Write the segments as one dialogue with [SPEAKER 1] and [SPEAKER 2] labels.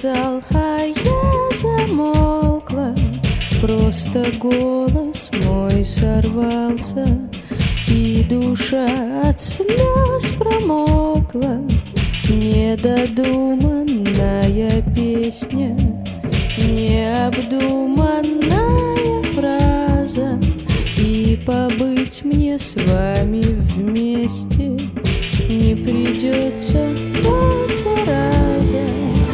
[SPEAKER 1] сказал, а я замолкла. Просто голос мой сорвался, и душа от слез промокла. Недодуманная песня, необдуманная фраза, и побыть мне с вами вместе не придется хоть раза.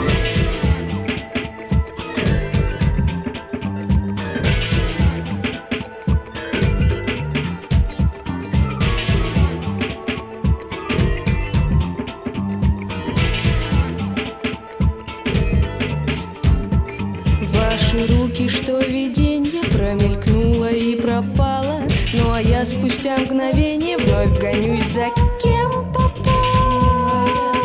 [SPEAKER 1] Ваши руки, что виденье, промелькнуло и пропало. Ну а я спустя мгновение вновь гонюсь за кем попало.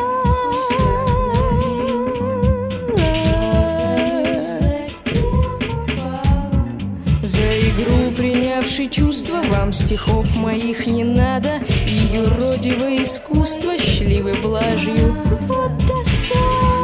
[SPEAKER 1] За игру, принявший чувства, вам стихов моих не надо, и юродивое искусство счастливой блажью вот досада.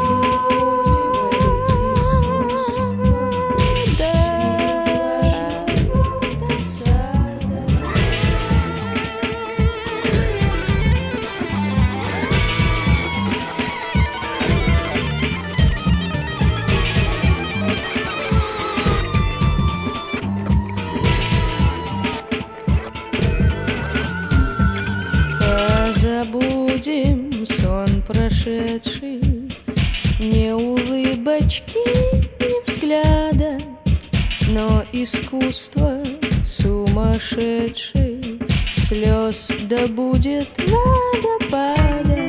[SPEAKER 1] Забудем сон прошедший, не улыбочки, не взгляда, но искусство сумасшедший, слез да будет водопадом.